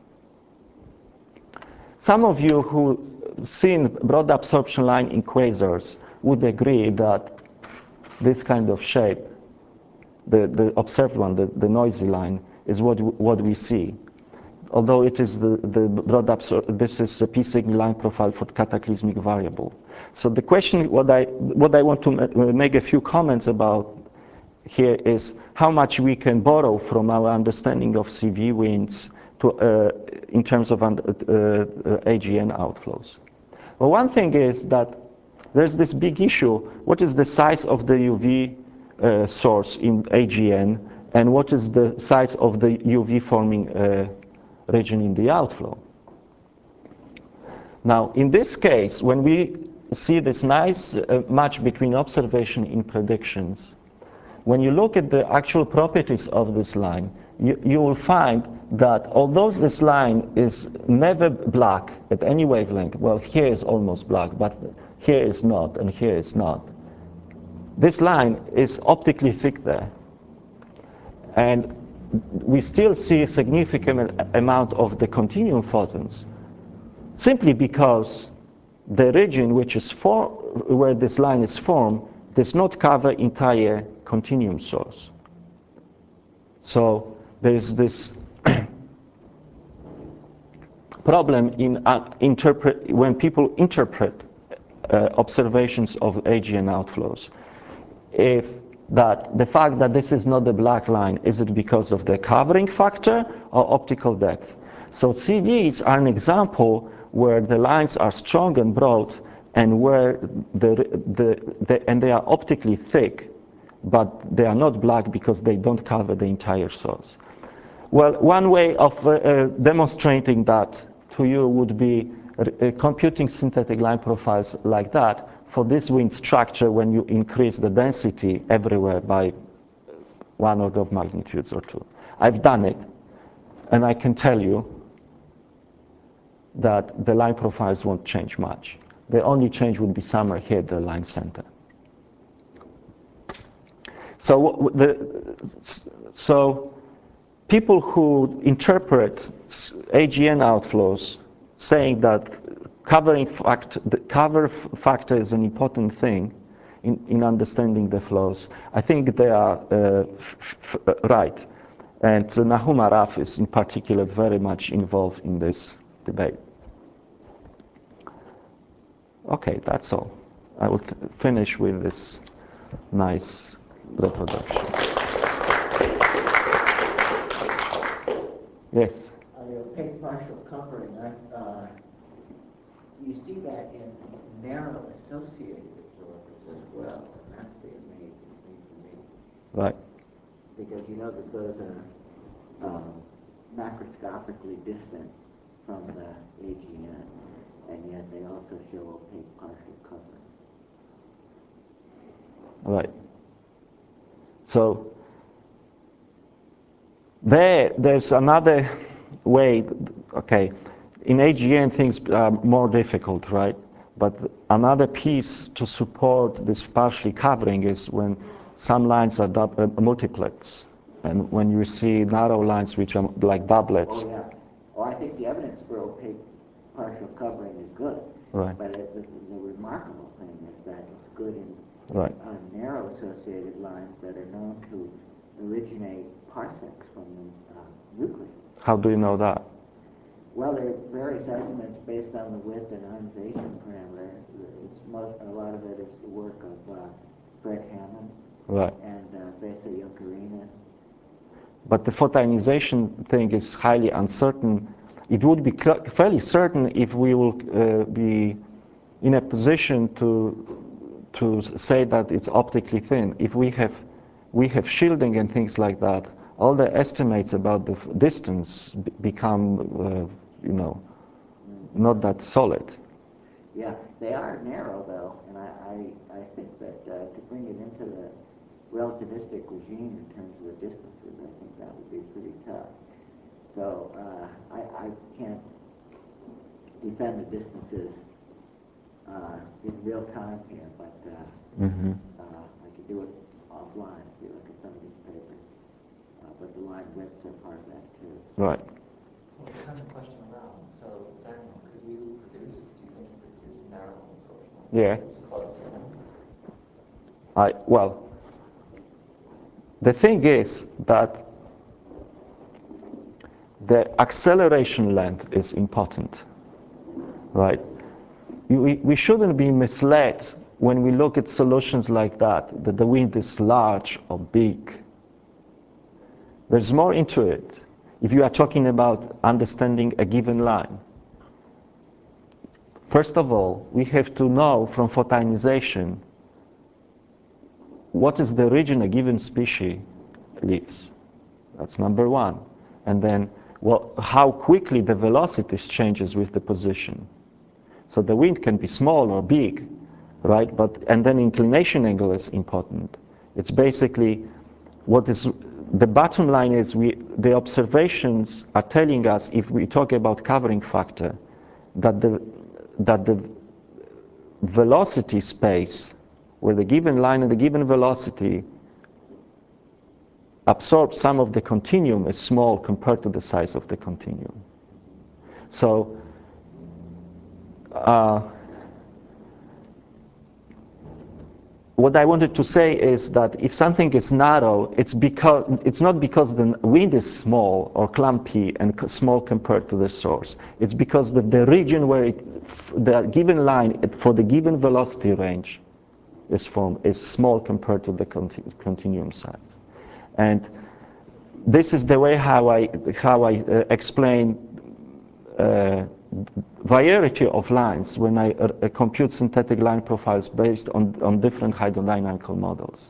Some of you who seen broad absorption line in quasars would agree that this kind of shape, the, the observed one, the, the noisy line, is what, what we see. Although it is the, the broad absor- this is a P-signal line profile for cataclysmic variable. So the question, what I, what I want to ma- make a few comments about here is how much we can borrow from our understanding of C V winds to, uh, in terms of uh, uh, A G N outflows. Well, one thing is that there's this big issue: what is the size of the U V uh, source in A G N, and what is the size of the U V forming uh, region in the outflow? Now, in this case, when we see this nice uh, match between observation and predictions, when you look at the actual properties of this line, you, you will find that although this line is never black at any wavelength, well, here is almost black, but here is not, and here is not. This line is optically thick there. And we still see a significant amount of the continuum photons, simply because the region which is for, where this line is formed does not cover entire continuum source. So there is this problem in uh, interpret when people interpret uh, observations of A G N outflows. If that the fact that this is not the black line, is it because of the covering factor or optical depth? So C Vs are an example where the lines are strong and broad, and where the, the, the and they are optically thick, but they are not black because they don't cover the entire source. Well, one way of uh, uh, demonstrating that to you would be uh, computing synthetic line profiles like that for this wind structure when you increase the density everywhere by one order of magnitudes or two. I've done it, and I can tell you that the line profiles won't change much. The only change would be somewhere here at the line center. So, the, so people who interpret A G N outflows saying that covering fact, the cover factor is an important thing in, in understanding the flows, I think they are uh, f- f- right. And Nahum Araf is in particular very much involved in this debate. Okay, that's all. I will t- finish with this nice reproduction. Yes?
Uh, the opaque partial covering, I, uh, you see that in narrow associated absorbers as well, and that's the amazing thing to me.
Right.
Because you know that those are um, macroscopically distant from the A G N, and yet they also show opaque partial covering.
Right. So there, there's another way. Okay, in A G N things are more difficult, right? But another piece to support this partially covering is when some lines are dub- uh, multiplets, and when you see narrow lines which are like doublets.
Oh yeah. Oh, I think the evidence for opaque partial covering is good.
Right.
But it, the, the remarkable thing is that it's good in
Right.
uh, narrow associated lines that are known to originate parsecs from the uh, Euclid.
How do you know that?
Well, there are various estimates based on the width and ionization parameter. It's most, a lot of it is the work of uh, Fred Hammond
Right.
and uh, Besa Yokarina.
But the photoionization thing is highly uncertain. It would be cl- fairly certain if we will uh, be in a position to to say that it's optically thin. If we have we have shielding and things like that, all the estimates about the f- distance b- become uh, you know not that solid.
Yeah, they are narrow though, and I, I, I think that uh, to bring it into the relativistic regime in terms of the distances, I think that would be pretty tough. So uh, I, I can't defend the distances uh, in real time here, but uh,
Mm-hmm.
uh, I could do it uh, widths are part of that too.
Right.
Well, turn the question around. So, Daniel, could you produce, do you think you could produce narrow torsional
Yeah.
close?
I, well, the thing is that the acceleration length is important, right? We, we shouldn't be misled when we look at solutions like that, that the wind is large or big. There's more into it. If you are talking about understanding a given line, first of all, we have to know from photoionization what is the region a given species lives. That's number one. And then well, how quickly the velocity changes with the position. So the wind can be small or big, right? But and then inclination angle is important. It's basically what is the bottom line is we the observations are telling us, if we talk about covering factor, that the that the velocity space where the given line and the given velocity absorbs some of the continuum is small compared to the size of the continuum. So uh, what I wanted to say is that if something is narrow, it's because it's not because the wind is small or clumpy and small compared to the source. It's because the, the region where it, the given line for the given velocity range is formed is small compared to the continu continuum size. And this is the way how I how I uh, explain uh, variety of lines when I uh, compute synthetic line profiles based on on different hydrodynamical models.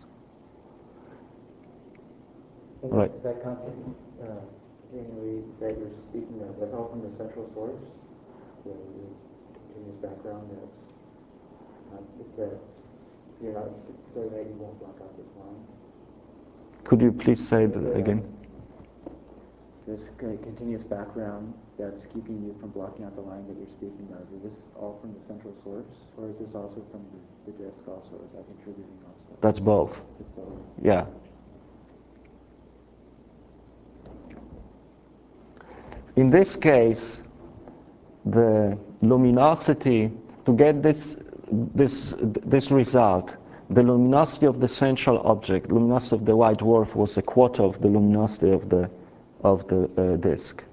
And
Right.
That content uh, that you're speaking of, that's all from the central source. The, the continuous background. That's uh, that's you're not so that you won't block out this line.
Could you please say that again?
This continuous background that's keeping you from blocking out the line that you're speaking of, is this all from the central source, or is this also from the, the disk also? Is that contributing also?
That's both.
It's both.
Yeah. In this case, the luminosity, to get this, this, this result, the luminosity of the central object, luminosity of the white dwarf, was a quarter of the luminosity of the of the uh, disk.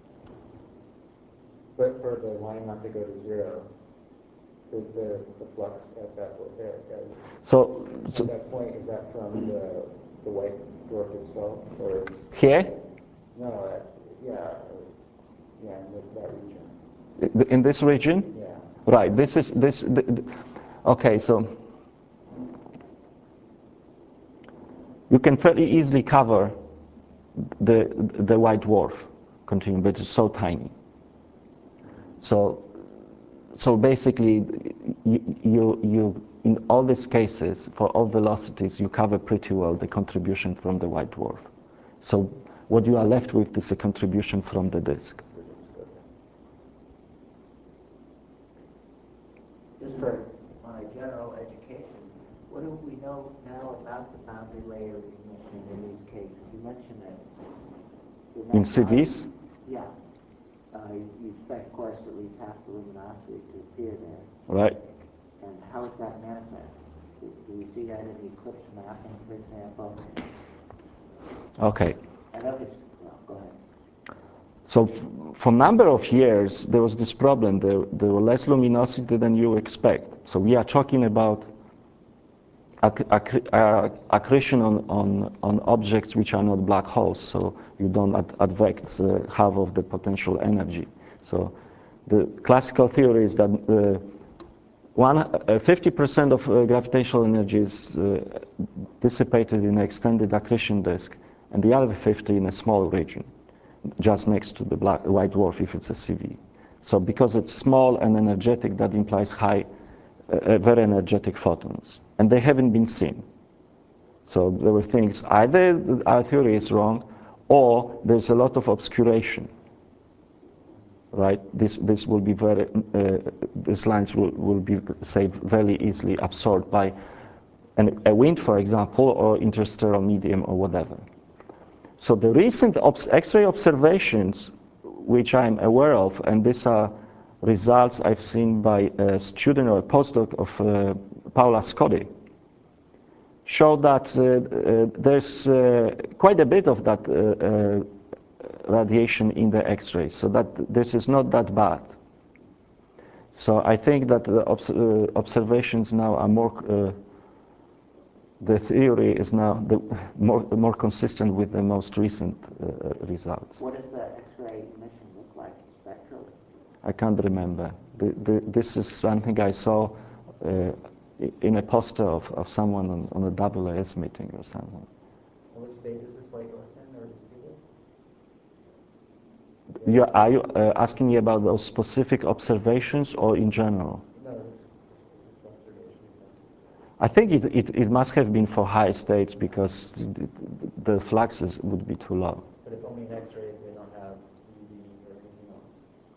But for the line not to go to zero, the, the, the flux at that, at, at,
So, so
at that point, is that from the, the white dwarf itself, or?
here?
No, uh, yeah, yeah, in that region.
In this region?
Yeah.
Right, this is, this, the, the, okay, so you can fairly easily cover the, the white dwarf continuum, but it's so tiny. So, so basically, you, you, you, in all these cases, for all velocities, you cover pretty well the contribution from the white dwarf. So what you are left with is a contribution from the disk.
Just for my general education, what do we know now about the boundary layer you mentioned in these cases? You mentioned that
In C Vs?
Yeah. Uh, you, you expect, of course, at least half the luminosity to appear there.
Right.
And how is that manifest? Do, do we see that in the eclipse mapping, for example?
Okay.
I know it's, well, go ahead.
So f for a number of years, there was this problem. There, there were less luminosity than you expect. So we are talking about acc acc uh, accretion on, on, on objects which are not black holes. So you don't ad advect uh, half of the potential energy. So the classical theory is that uh, one, fifty percent of uh, gravitational energy is uh, dissipated in an extended accretion disk, and the other fifty in a small region, just next to the black, white dwarf if it's a C V. So because it's small and energetic, that implies high, uh, very energetic photons. And they haven't been seen. So there were things, either our theory is wrong, or there's a lot of obscuration. Right? This, this will be very, uh, these lines will, will be, say, very easily absorbed by an, a wind, for example, or interstellar medium or whatever. So the recent obs X-ray observations, which I'm aware of, and these are results I've seen by a student or a postdoc of uh, Paula Scotti, show that uh, uh, there's uh, quite a bit of that uh, uh, radiation in the X-rays, so that this is not that bad. So I think that the obs uh, observations now are more, uh, the theory is now the more, more consistent with the most recent uh, results.
What does the X-ray emission look like spectrally?
I can't remember. The, the, this is something I saw uh, in a poster of, of someone on, on a A A S meeting or something.
What state is this like within or receiver?
You, are you uh, asking me about those specific observations or in general?
No, this this observation.
I think it, it, it must have been for high states because the, the fluxes would be too low.
But it's only in X-rays, they don't have U V or anything else.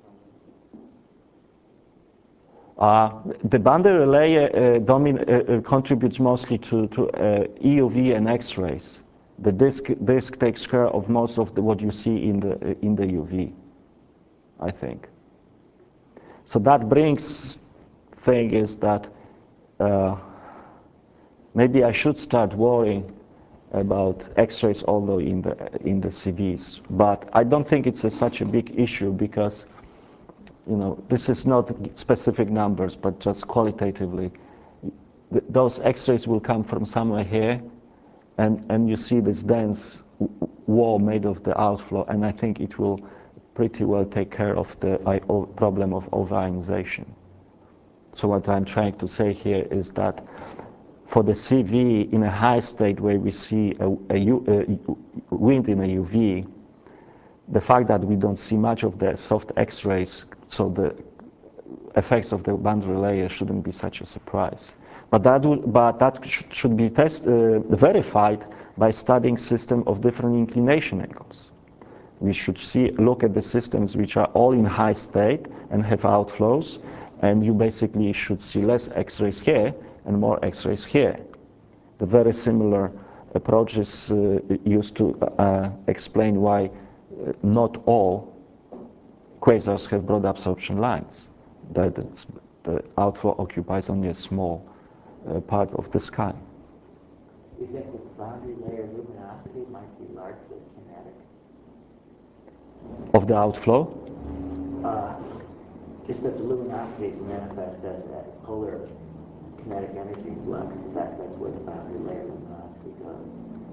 Uh, the boundary layer uh, domin uh, uh, contributes mostly to, to uh, E U V and X-rays. The disk, disk takes care of most of the, what you see in the, uh, in the U V, I think. So that brings thing is that uh, maybe I should start worrying about X-rays, although in the in the C Vs. But I don't think it's a, such a big issue because, you know, this is not specific numbers, but just qualitatively, th those X-rays will come from somewhere here, and and you see this dense wall made of the outflow, and I think it will pretty well take care of the problem of overionization. So what I'm trying to say here is that for the C V in a high state where we see a, a, U, a wind in a U V, the fact that we don't see much of the soft X-rays, so the effects of the boundary layer shouldn't be such a surprise. But that, would, but that sh should be test, uh, verified by studying system of different inclination angles. We should see, look at the systems which are all in high state and have outflows, and you basically should see less X-rays here and more X-rays here. The very similar approach is uh, used to uh, explain why uh, not all quasars have broad absorption lines. That it's, the outflow occupies only a small uh, part of the sky.
You think the boundary layer luminosity might be largely kinetic?
Of the outflow?
Uh, just that the luminosity is manifest as a polar kinetic energy flux. That, that's where the boundary layer luminosity goes.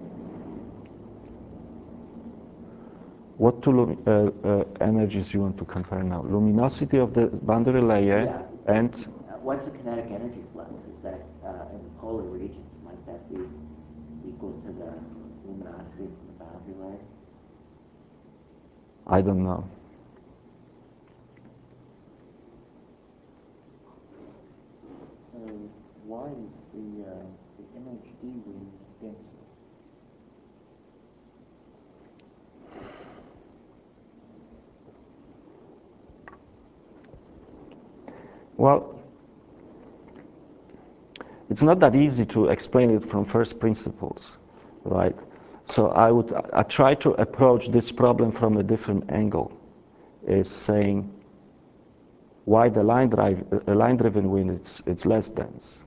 What two uh, uh, energies you want to compare now? Luminosity of the boundary layer
Yeah.
and?
Uh, what's the kinetic energy flux? Is that uh, in the polar regions? Might that be equal to the luminosity from the boundary layer?
I don't know.
So why is the, uh, the M H D wind denser?
Well, it's not that easy to explain it from first principles, right? So I would I try to approach this problem from a different angle, is saying why the line drive a line-driven wind it's it's less dense.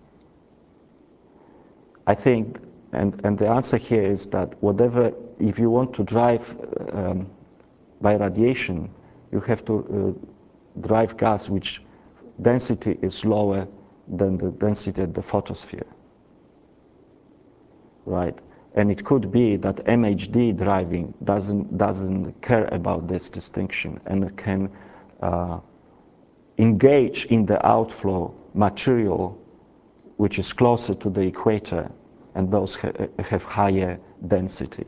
I think, and and the answer here is that whatever, if you want to drive um, by radiation, you have to uh, drive gas which density is lower than the density at the photosphere, right? And it could be that M H D driving doesn't doesn't care about this distinction and can uh, engage in the outflow material which is closer to the equator, and those ha have higher density.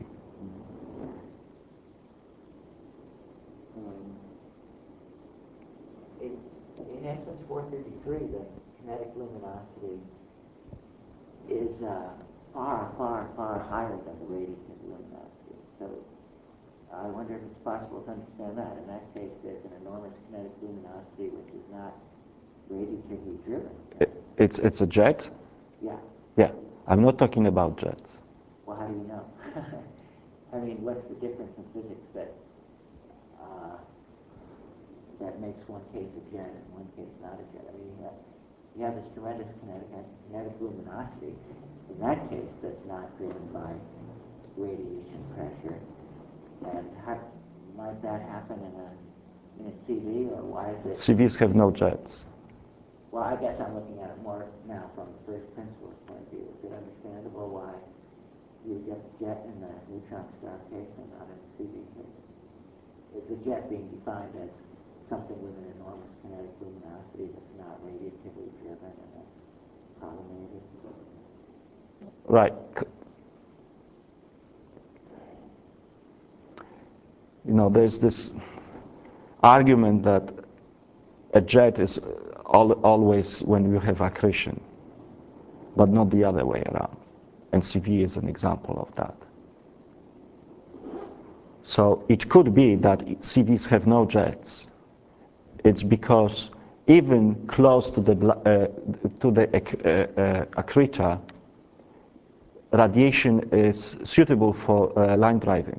Um, in, in essence, four thirty-three, the kinetic luminosity is uh, far, far, far higher than the radiative luminosity. So I wonder if it's possible to understand that. In that case, there's an enormous kinetic luminosity which is not radiatively driven.
It, it's it's a jet.
Yeah.
Yeah, I'm not talking about jets.
Well, how do you know? I mean, what's the difference in physics that uh, that makes one case a jet and one case not a jet? I mean, you have, you have this tremendous kinetic and kinetic luminosity. In that case, that's not driven by radiation pressure. And how might that happen in a in a C V, or why is it?
C Vs have no jets.
Well, I guess I'm looking at it more now from the first principles point of view. Is it understandable why you get the jet in the neutron star case and not in the C V case? Is the jet being defined as something with an enormous kinetic luminosity that's not radiatively driven and that's problematic?
Right. You know, there's this argument that a jet is al always when you have accretion, but not the other way around. And C V is an example of that. So it could be that C Vs have no jets. It's because even close to the uh, to the uh, uh, accretor, radiation is suitable for uh, line driving.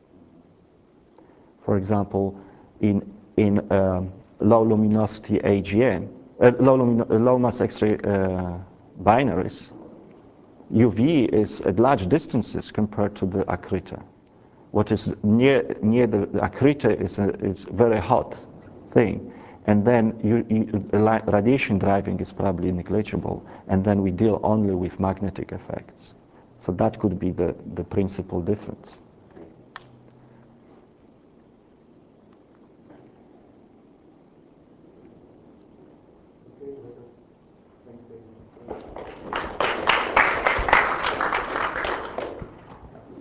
For example, in in um, low luminosity A G N, uh, low, lumin low mass X-ray uh, binaries, U V is at large distances compared to the accretor. What is near near the, the accretor is a is very hot thing, and then you, you, radiation driving is probably negligible, and then we deal only with magnetic effects. So that could be the the principal difference.